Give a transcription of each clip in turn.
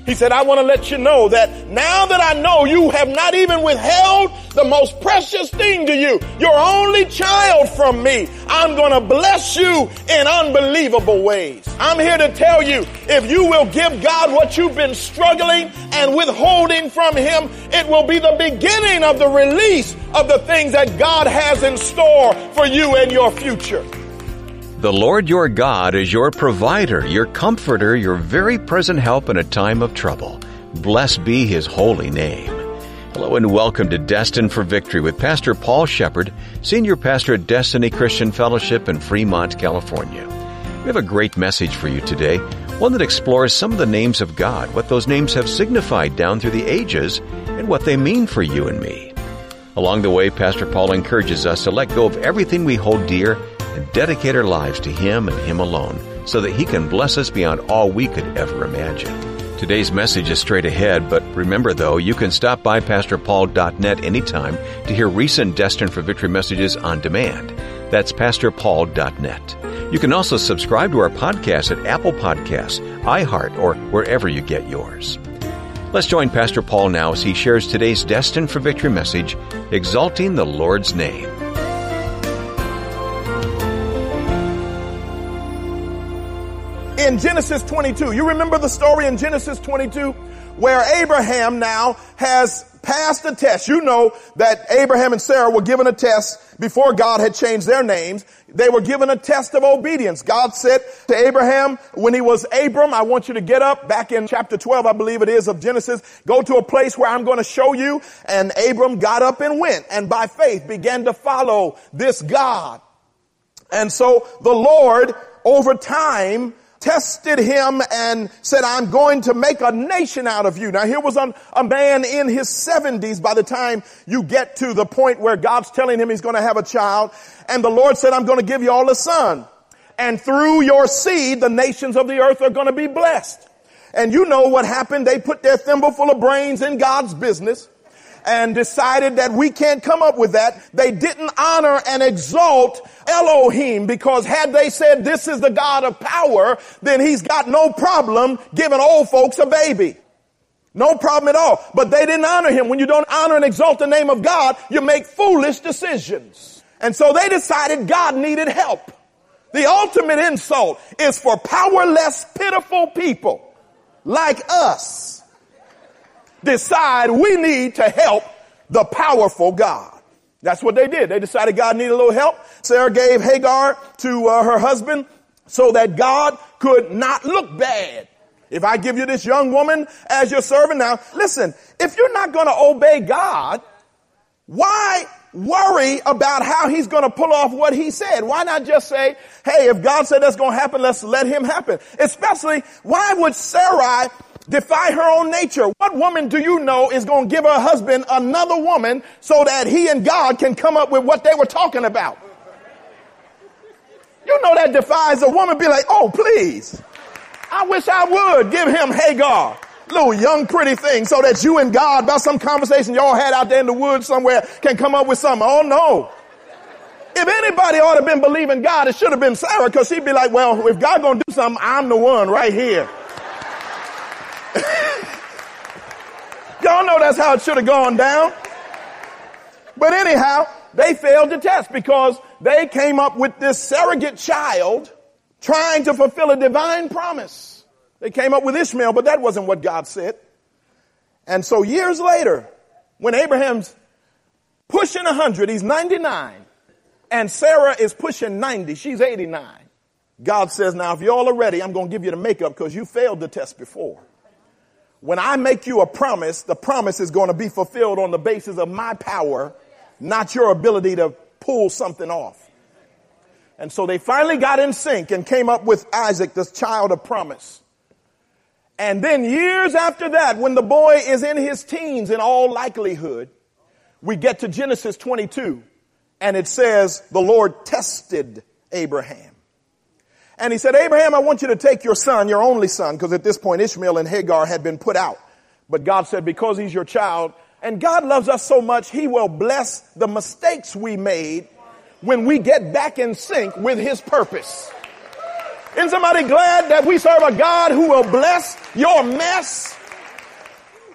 He said, I want to let you know that now that I know you have not even withheld the most precious thing to you, your only child from me, I'm going to bless you in unbelievable ways. I'm here to tell you, if you will give God what you've been struggling and withholding from him, it will be the beginning of the release of the things that God has in store for you and your future. The Lord your God is your provider, your comforter, your very present help in a time of trouble. Blessed be his holy name. Hello and welcome to Destined for Victory with Pastor Paul Shepard, Senior Pastor at Destiny Christian Fellowship in Fremont, California. We have a great message for you today, one that explores some of the names of God, what those names have signified down through the ages, and what they mean for you and me. Along the way, Pastor Paul encourages us to let go of everything we hold dear and dedicate our lives to him and him alone so that he can bless us beyond all we could ever imagine. Today's message is straight ahead, but remember though, you can stop by PastorPaul.net anytime to hear recent Destined for Victory messages on demand. That's PastorPaul.net. You can also subscribe to our podcast at Apple Podcasts, iHeart, or wherever you get yours. Let's join Pastor Paul now as he shares today's Destined for Victory message, Exalting the Lord's Name. In Genesis 22, you remember the story in Genesis 22 where Abraham now has passed a test. You know that Abraham and Sarah were given a test before God had changed their names. They were given a test of obedience. God said to Abraham when he was Abram, I want you to get up, back in chapter 12, I believe it is, of Genesis, go to a place where I'm going to show you. And Abram got up and went, and by faith began to follow this God. And so the Lord, over time, tested him and said, I'm going to make a nation out of you. Now here was a man in his 70s by the time you get to the point where God's telling him he's going to have a child. And the Lord said, I'm going to give you all a son. And through your seed, the nations of the earth are going to be blessed. And you know what happened. They put their thimble full of brains in God's business and decided that we can't come up with that. They didn't honor and exalt Elohim, because had they said this is the God of power, then he's got no problem giving old folks a baby. No problem at all. But they didn't honor him. When you don't honor and exalt the name of God, you make foolish decisions. And so they decided God needed help. The ultimate insult is for powerless, pitiful people like us decide we need to help the powerful God. That's what they did. They decided God needed a little help. Sarah gave Hagar to her husband so that God could not look bad. If I give you this young woman as your servant, now listen, if you're not going to obey God, why worry about how he's going to pull off what he said? Why not just say, hey, if God said that's going to happen, let's let him happen? Especially, why would Sarai defy her own nature? What woman do you know is going to give her husband another woman so that he and God can come up with what they were talking about? You know that defies a woman. Be like, oh, please, I wish I would give him Hagar, little young pretty thing, so that you and God, about some conversation y'all had out there in the woods somewhere, can come up with something. Oh, no. If anybody ought to have been believing God, it should have been Sarah, because she'd be like, well, if God going to do something, I'm the one right here. Y'all know that's how it should have gone down. But anyhow, they failed the test because they came up with this surrogate child trying to fulfill a divine promise. They came up with Ishmael, but that wasn't what God said. And so years later, when Abraham's pushing 100, he's 99, and Sarah is pushing 90, she's 89. God says, now if y'all are ready, I'm going to give you the makeup because you failed the test before. When I make you a promise, the promise is going to be fulfilled on the basis of my power, not your ability to pull something off. And so they finally got in sync and came up with Isaac, this child of promise. And then years after that, when the boy is in his teens in all likelihood, we get to Genesis 22, and it says the Lord tested Abraham. And he said, Abraham, I want you to take your son, your only son, because at this point Ishmael and Hagar had been put out. But God said, because he's your child, and God loves us so much, he will bless the mistakes we made when we get back in sync with his purpose. Isn't somebody glad that we serve a God who will bless your mess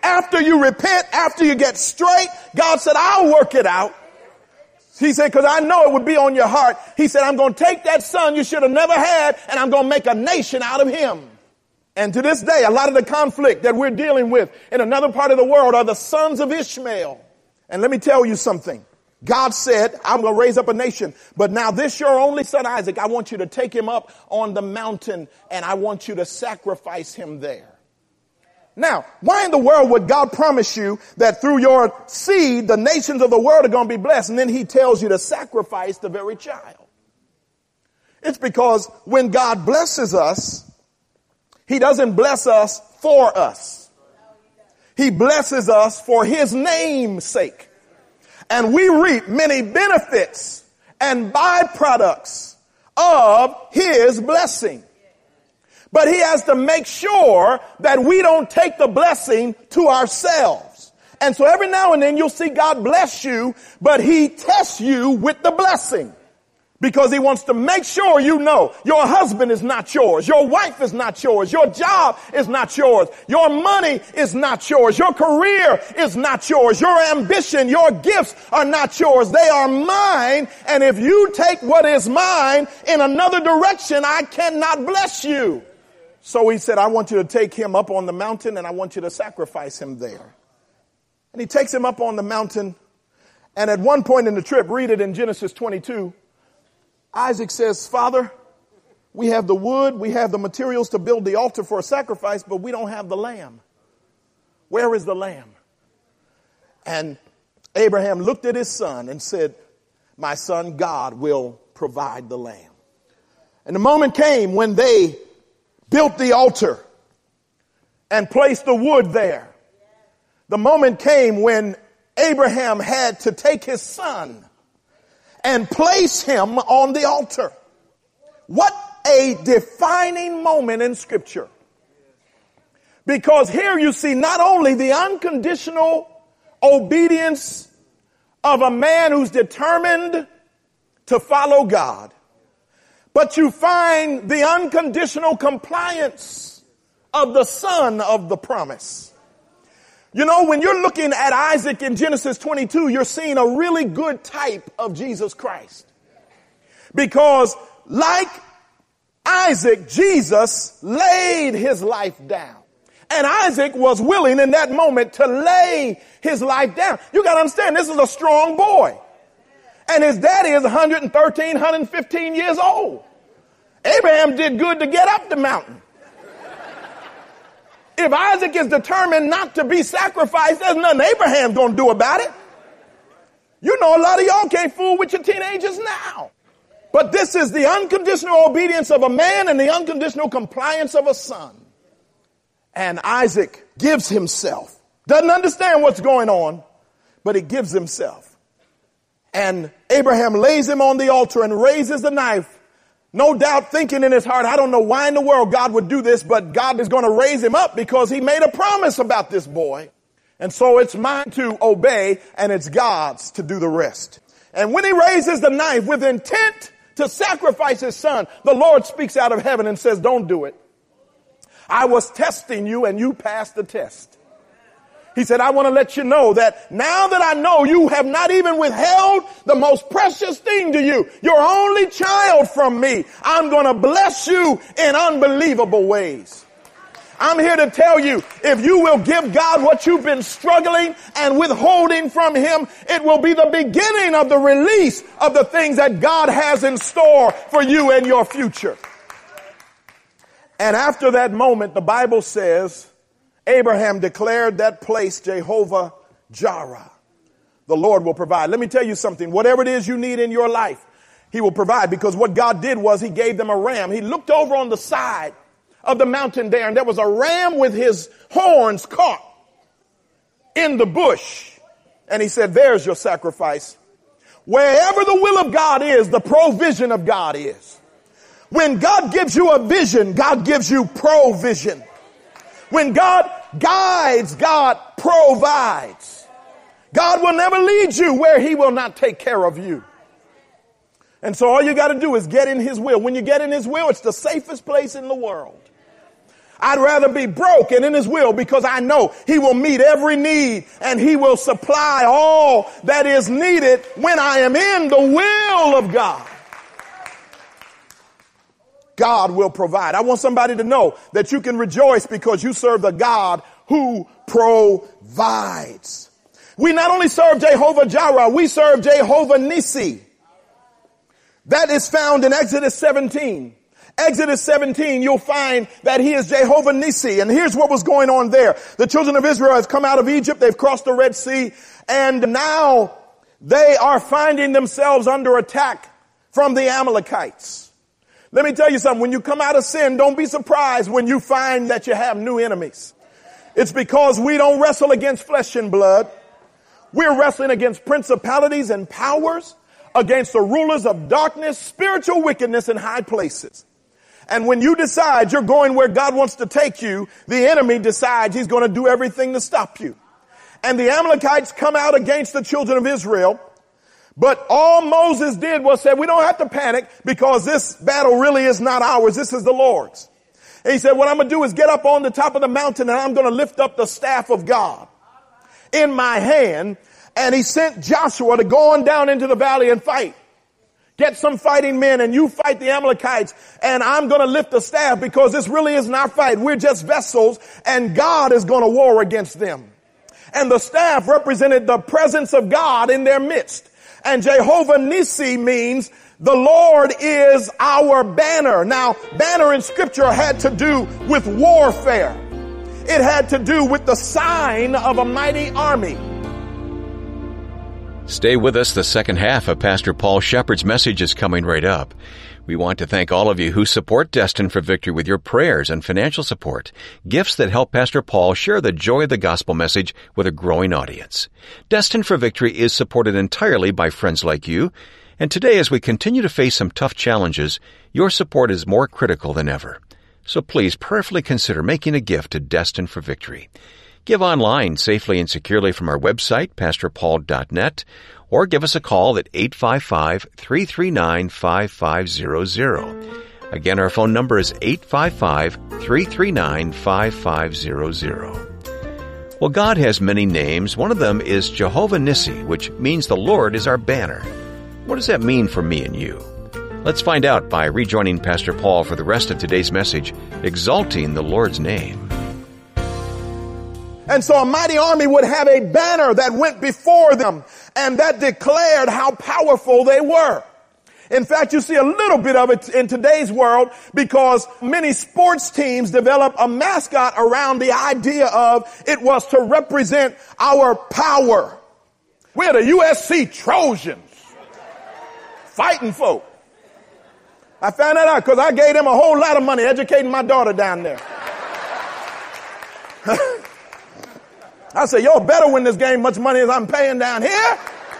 after you repent, after you get straight, God said, I'll work it out. He said, because I know it would be on your heart. He said, I'm going to take that son you should have never had, and I'm going to make a nation out of him. And to this day, a lot of the conflict that we're dealing with in another part of the world are the sons of Ishmael. And let me tell you something. God said, I'm going to raise up a nation. But now this your only son, Isaac, I want you to take him up on the mountain, and I want you to sacrifice him there. Now, why in the world would God promise you that through your seed, the nations of the world are going to be blessed, and then he tells you to sacrifice the very child? It's because when God blesses us, he doesn't bless us for us. He blesses us for his name's sake. And we reap many benefits and byproducts of his blessing. But he has to make sure that we don't take the blessing to ourselves. And so every now and then you'll see God bless you, but he tests you with the blessing. Because he wants to make sure you know your husband is not yours. Your wife is not yours. Your job is not yours. Your money is not yours. Your career is not yours. Your ambition, your gifts are not yours. They are mine. And if you take what is mine in another direction, I cannot bless you. So he said, I want you to take him up on the mountain and I want you to sacrifice him there. And he takes him up on the mountain. And at one point in the trip, read it in Genesis 22, Isaac says, Father, we have the wood, we have the materials to build the altar for a sacrifice, but we don't have the lamb. Where is the lamb? And Abraham looked at his son and said, my son, God will provide the lamb. And the moment came when they built the altar and placed the wood there. The moment came when Abraham had to take his son and place him on the altar. What a defining moment in Scripture. Because here you see not only the unconditional obedience of a man who's determined to follow God, but you find the unconditional compliance of the son of the promise. You know, when you're looking at Isaac in Genesis 22, you're seeing a really good type of Jesus Christ. Because like Isaac, Jesus laid his life down. And Isaac was willing in that moment to lay his life down. You got to understand, this is a strong boy. And his daddy is 113, 115 years old. Abraham did good to get up the mountain. If Isaac is determined not to be sacrificed, there's nothing Abraham's going to do about it. You know, a lot of y'all can't fool with your teenagers now. But this is the unconditional obedience of a man and the unconditional compliance of a son. And Isaac gives himself. Doesn't understand what's going on, but he gives himself. And Abraham lays him on the altar and raises the knife. No doubt thinking in his heart, I don't know why in the world God would do this, but God is going to raise him up because he made a promise about this boy. And so it's mine to obey and it's God's to do the rest. And when he raises the knife with intent to sacrifice his son, the Lord speaks out of heaven and says, don't do it. I was testing you and you passed the test. He said, I want to let you know that now that I know you have not even withheld the most precious thing to you, your only child from me, I'm going to bless you in unbelievable ways. I'm here to tell you, if you will give God what you've been struggling and withholding from him, it will be the beginning of the release of the things that God has in store for you and your future. And after that moment, the Bible says, Abraham declared that place Jehovah Jireh. The Lord will provide. Let me tell you something. Whatever it is you need in your life, he will provide. Because what God did was he gave them a ram. He looked over on the side of the mountain there, and there was a ram with his horns caught in the bush. And he said, there's your sacrifice. Wherever the will of God is, the provision of God is. When God gives you a vision, God gives you provision. When God guides, God provides. God will never lead you where he will not take care of you. And so all you got to do is get in his will. When you get in his will, it's the safest place in the world. I'd rather be broke and in his will, because I know he will meet every need and he will supply all that is needed when I am in the will of God. God will provide. I want somebody to know that you can rejoice because you serve the God who provides. We not only serve Jehovah Jireh, we serve Jehovah Nissi. That is found in Exodus 17. Exodus 17, you'll find that he is Jehovah Nissi. And here's what was going on there. The children of Israel have come out of Egypt. They've crossed the Red Sea. And now they are finding themselves under attack from the Amalekites. Let me tell you something. When you come out of sin, don't be surprised when you find that you have new enemies. It's because we don't wrestle against flesh and blood. We're wrestling against principalities and powers, against the rulers of darkness, spiritual wickedness in high places. And when you decide you're going where God wants to take you, the enemy decides he's going to do everything to stop you. And the Amalekites come out against the children of Israel. But all Moses did was say, we don't have to panic because this battle really is not ours. This is the Lord's. And he said, what I'm going to do is get up on the top of the mountain and I'm going to lift up the staff of God in my hand. And he sent Joshua to go on down into the valley and fight. Get some fighting men and you fight the Amalekites, and I'm going to lift the staff because this really isn't our fight. We're just vessels and God is going to war against them. And the staff represented the presence of God in their midst. And Jehovah Nissi means the Lord is our banner. Now, banner in scripture had to do with warfare. It had to do with the sign of a mighty army. Stay with us. The second half of Pastor Paul Shepherd's message is coming right up. We want to thank all of you who support Destined for Victory with your prayers and financial support, gifts that help Pastor Paul share the joy of the gospel message with a growing audience. Destined for Victory is supported entirely by friends like you, and today as we continue to face some tough challenges, your support is more critical than ever. So please prayerfully consider making a gift to Destined for Victory. Give online safely and securely from our website, pastorpaul.net, or give us a call at 855-339-5500. Again, our phone number is 855-339-5500. Well, God has many names. One of them is Jehovah Nissi, which means the Lord is our banner. What does that mean for me and you? Let's find out by rejoining Pastor Paul for the rest of today's message, Exalting the Lord's Name. And so a mighty army would have a banner that went before them and that declared how powerful they were. In fact, you see a little bit of it in today's world because many sports teams develop a mascot around the idea of it was to represent our power. We're the USC Trojans. Fighting folk. I found that out because I gave them a whole lot of money educating my daughter down there. I said, y'all better win this game much money as I'm paying down here.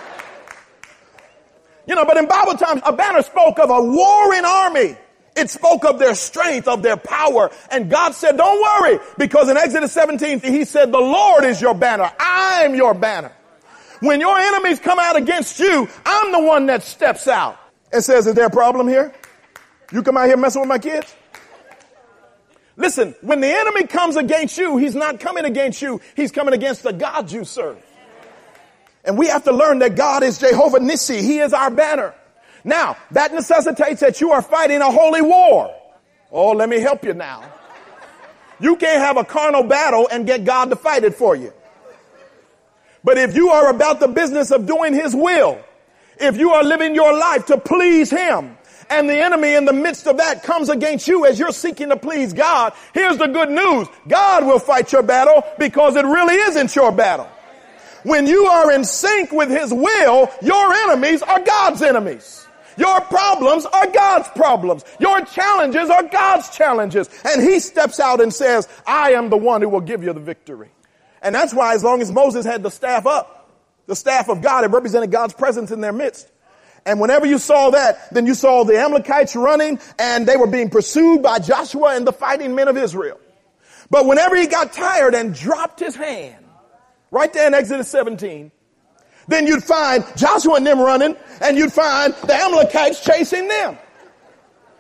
You know, but in Bible times, a banner spoke of a warring army. It spoke of their strength, of their power. And God said, don't worry, because in Exodus 17, he said, the Lord is your banner. I'm your banner. When your enemies come out against you, I'm the one that steps out and says, is there a problem here? You come out here messing with my kids? Listen, when the enemy comes against you, he's not coming against you. He's coming against the God you serve. And we have to learn that God is Jehovah Nissi. He is our banner. Now, that necessitates that you are fighting a holy war. Oh, let me help you now. You can't have a carnal battle and get God to fight it for you. But if you are about the business of doing his will, if you are living your life to please him, and the enemy in the midst of that comes against you as you're seeking to please God, here's the good news. God will fight your battle because it really isn't your battle. When you are in sync with his will, your enemies are God's enemies. Your problems are God's problems. Your challenges are God's challenges. And he steps out and says, I am the one who will give you the victory. And that's why as long as Moses had the staff up, the staff of God, it represented God's presence in their midst. And whenever you saw that, then you saw the Amalekites running and they were being pursued by Joshua and the fighting men of Israel. But whenever he got tired and dropped his hand, right there in Exodus 17, then you'd find Joshua and them running and you'd find the Amalekites chasing them.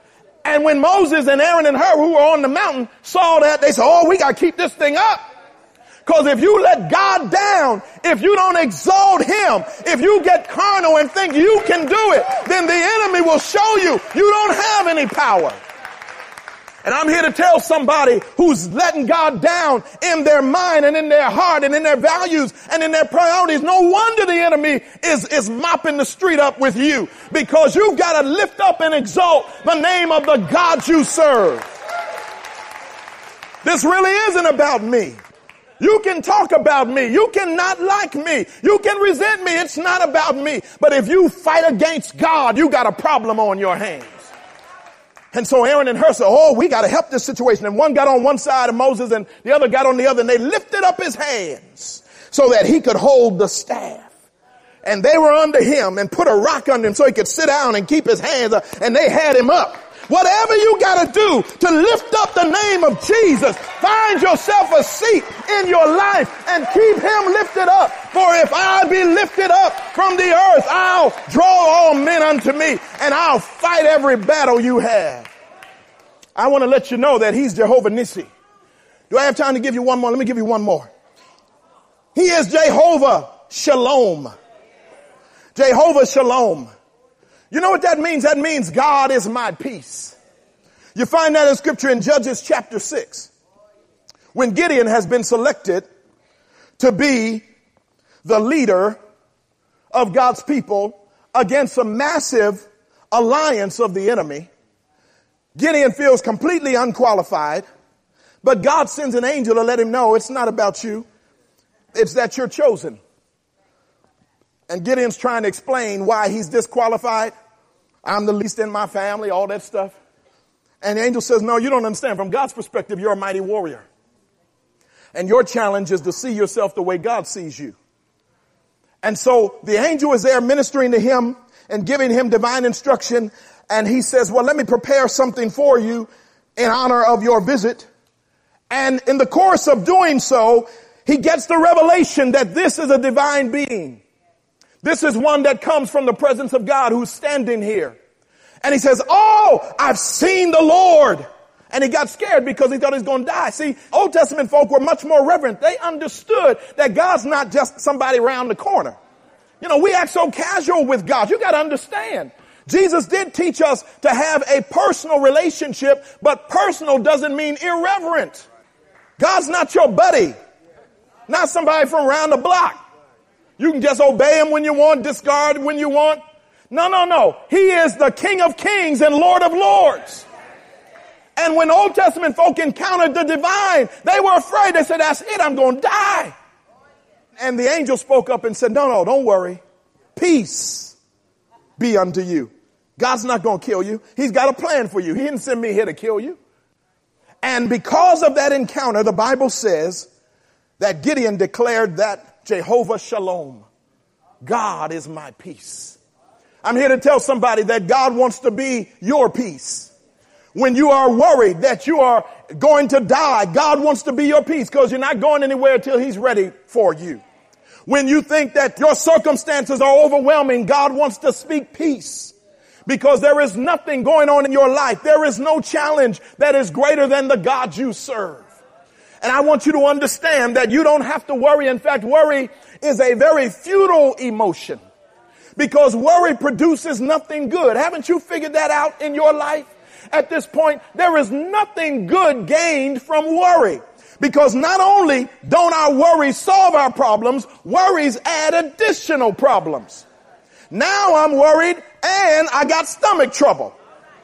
And when Moses and Aaron and Hur, who were on the mountain, saw that, they said, oh, we got to keep this thing up. Because if you let God down, if you don't exalt him, if you get carnal and think you can do it, then the enemy will show you don't have any power. And I'm here to tell somebody who's letting God down in their mind and in their heart and in their values and in their priorities. No wonder the enemy is mopping the street up with you, because you've got to lift up and exalt the name of the God you serve. This really isn't about me. You can talk about me. You can not like me. You can resent me. It's not about me. But if you fight against God, you got a problem on your hands. And so Aaron and Hur said, oh, we got to help this situation. And one got on one side of Moses and the other got on the other. And they lifted up his hands so that he could hold the staff. And they were under him and put a rock under him so he could sit down and keep his hands up. And they had him up. Whatever you got to do to lift up the name of Jesus, find yourself a seat in your life and keep him lifted up. For if I be lifted up from the earth, I'll draw all men unto me, and I'll fight every battle you have. I want to let you know that he's Jehovah Nissi. Do I have time to give you one more? Let me give you one more. He is Jehovah Shalom. Jehovah Shalom. You know what that means? That means God is my peace. You find that in scripture in Judges chapter 6. When Gideon has been selected to be the leader of God's people against a massive alliance of the enemy, Gideon feels completely unqualified, but God sends an angel to let him know it's not about you. It's that you're chosen. And Gideon's trying to explain why he's disqualified. I'm the least in my family, all that stuff. And the angel says, no, you don't understand. From God's perspective, you're a mighty warrior. And your challenge is to see yourself the way God sees you. And so the angel is there ministering to him and giving him divine instruction. And he says, well, let me prepare something for you in honor of your visit. And in the course of doing so, he gets the revelation that this is a divine being. This is one that comes from the presence of God who's standing here. And he says, oh, I've seen the Lord. And he got scared because he thought he was going to die. See, Old Testament folk were much more reverent. They understood that God's not just somebody around the corner. You know, we act so casual with God. You got to understand. Jesus did teach us to have a personal relationship, but personal doesn't mean irreverent. God's not your buddy. Not somebody from around the block. You can just obey him when you want, discard when you want. No. He is the King of Kings and Lord of Lords. And when Old Testament folk encountered the divine, they were afraid. They said, that's it, I'm going to die. And the angel spoke up and said, no, don't worry. Peace be unto you. God's not going to kill you. He's got a plan for you. He didn't send me here to kill you. And because of that encounter, the Bible says that Gideon declared that Jehovah Shalom, God is my peace. I'm here to tell somebody that God wants to be your peace. When you are worried that you are going to die, God wants to be your peace because you're not going anywhere until he's ready for you. When you think that your circumstances are overwhelming, God wants to speak peace because there is nothing going on in your life. There is no challenge that is greater than the God you serve. And I want you to understand that you don't have to worry. In fact, worry is a very futile emotion because worry produces nothing good. Haven't you figured that out in your life? At this point, there is nothing good gained from worry because not only don't our worries solve our problems, worries add additional problems. Now I'm worried and I got stomach trouble.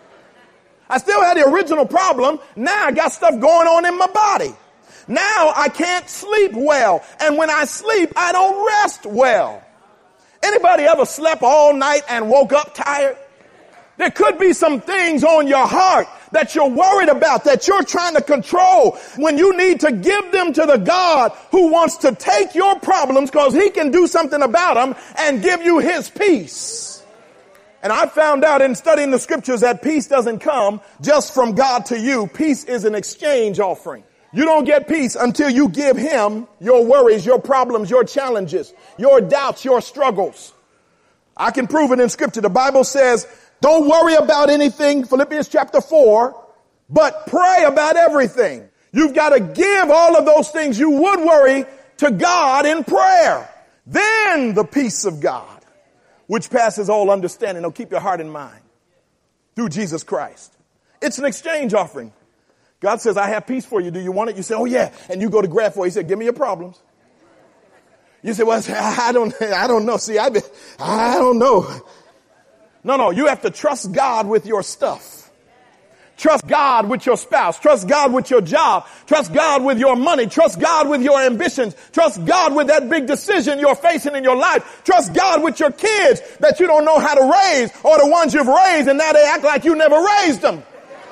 I still had the original problem. Now I got stuff going on in my body. Now I can't sleep well. And when I sleep, I don't rest well. Anybody ever slept all night and woke up tired? There could be some things on your heart that you're worried about, that you're trying to control, when you need to give them to the God who wants to take your problems because he can do something about them and give you his peace. And I found out in studying the scriptures that peace doesn't come just from God to you. Peace is an exchange offering. You don't get peace until you give him your worries, your problems, your challenges, your doubts, your struggles. I can prove it in scripture. The Bible says Don't worry about anything, Philippians chapter 4, but pray about everything. You've got to give all of those things you would worry to God in prayer. Then the peace of God, which passes all understanding, will keep your heart and mind through Jesus Christ. It's an exchange offering. God says, I have peace for you. Do you want it? You say, oh yeah. And you go to grab for it. He said, give me your problems. You say, well, I don't know. See, I don't know. No, you have to trust God with your stuff. Trust God with your spouse. Trust God with your job. Trust God with your money. Trust God with your ambitions. Trust God with that big decision you're facing in your life. Trust God with your kids that you don't know how to raise, or the ones you've raised and now they act like you never raised them.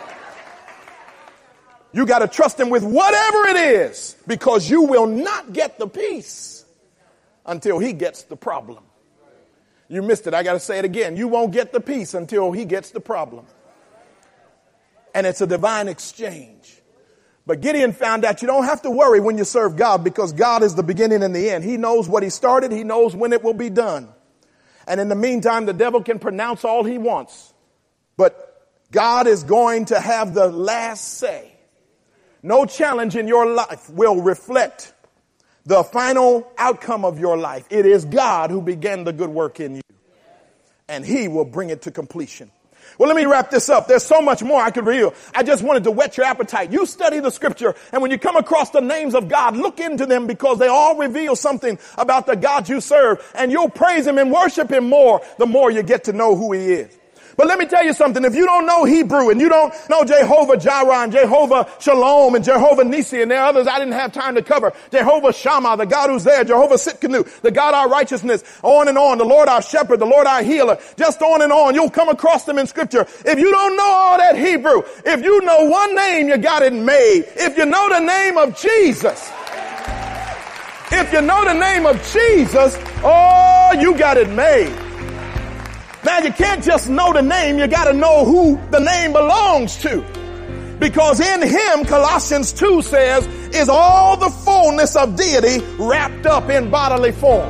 You got to trust him with whatever it is, because you will not get the peace until he gets the problem. You missed it. I got to say it again. You won't get the peace until he gets the problem. And it's a divine exchange. But Gideon found out you don't have to worry when you serve God, because God is the beginning and the end. He knows what he started. He knows when it will be done. And in the meantime, the devil can pronounce all he wants. But God is going to have the last say. No challenge in your life will reflect the final outcome of your life. It is God who began the good work in you, and he will bring it to completion. Well, let me wrap this up. There's so much more I could reveal. I just wanted to whet your appetite. You study the scripture, and when you come across the names of God, look into them, because they all reveal something about the God you serve, and you'll praise him and worship him more the more you get to know who he is. But let me tell you something. If you don't know Hebrew, and you don't know Jehovah Jireh and Jehovah Shalom and Jehovah Nissi, and there are others I didn't have time to cover, Jehovah Shammah, the God who's there, Jehovah Sitkanu, the God our righteousness, on and on, the Lord our shepherd, the Lord our healer, just on and on. You'll come across them in scripture. If you don't know all that Hebrew, if you know one name, you got it made. If you know the name of Jesus, if you know the name of Jesus, oh, you got it made. Now, you can't just know the name. You got to know who the name belongs to. Because in him, Colossians 2 says, is all the fullness of deity wrapped up in bodily form.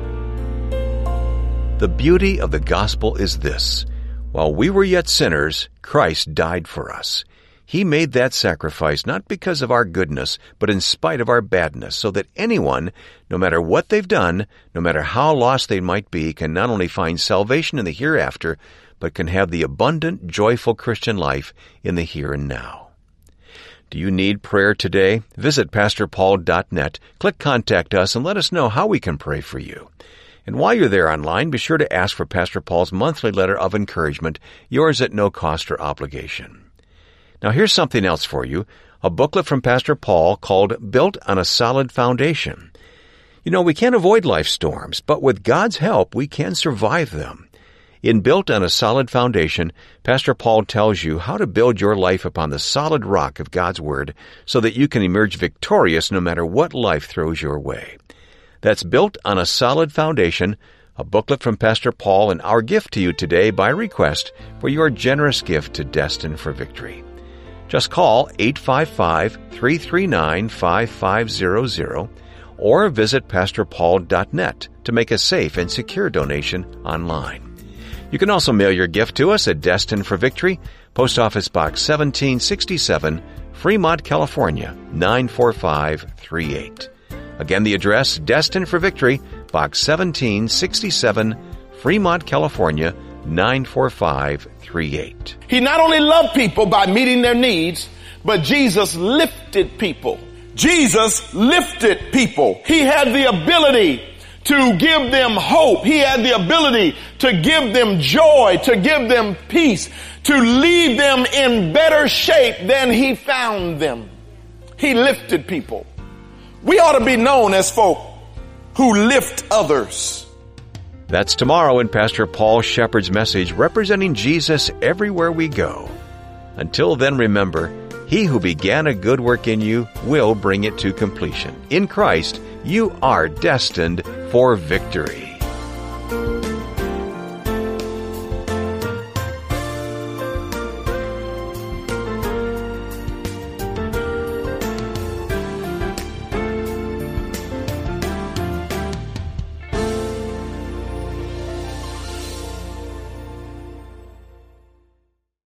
The beauty of the gospel is this: while we were yet sinners, Christ died for us. He made that sacrifice not because of our goodness, but in spite of our badness, so that anyone, no matter what they've done, no matter how lost they might be, can not only find salvation in the hereafter, but can have the abundant, joyful Christian life in the here and now. Do you need prayer today? Visit PastorPaul.net, click Contact Us, and let us know how we can pray for you. And while you're there online, be sure to ask for Pastor Paul's monthly letter of encouragement, yours at no cost or obligation. Now here's something else for you, a booklet from Pastor Paul called Built on a Solid Foundation. You know, we can't avoid life's storms, but with God's help, we can survive them. In Built on a Solid Foundation, Pastor Paul tells you how to build your life upon the solid rock of God's Word so that you can emerge victorious no matter what life throws your way. That's Built on a Solid Foundation, a booklet from Pastor Paul, and our gift to you today by request for your generous gift to Destined for Victory. Just call 855-339-5500 or visit PastorPaul.net to make a safe and secure donation online. You can also mail your gift to us at Destined for Victory, Post Office Box 1767, Fremont, California, 94538. Again, the address, Destined for Victory, Box 1767, Fremont, California, 94538. He not only loved people by meeting their needs, but Jesus lifted people. Jesus lifted people. He had the ability to give them hope. He had the ability to give them joy, to give them peace, to leave them in better shape than he found them. He lifted people. We ought to be known as folk who lift others. That's tomorrow in Pastor Paul Shepherd's message, representing Jesus everywhere we go. Until then, remember, he who began a good work in you will bring it to completion. In Christ, you are destined for victory.